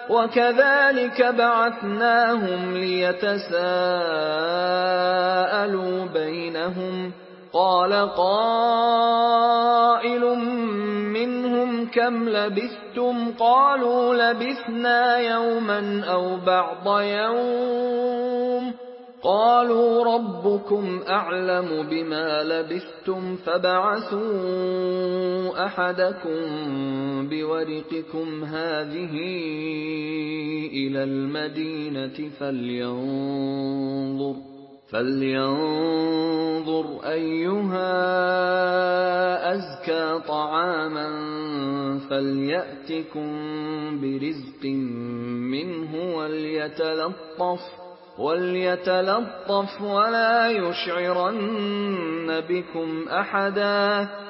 وكذلك بعثناهم ليتساءلوا بينهم قال قائل منهم كم لبثتم قالوا لبثنا يوما أو بعض يوم قالوا ربكم أعلم بما لبثتم فابعثوا أحدكم بورقكم هذه إلى المدينة فلينظر أيها أزكى طعاما فليأتكم برزق منه وليتلطف ولا يشعرن بكم أحدا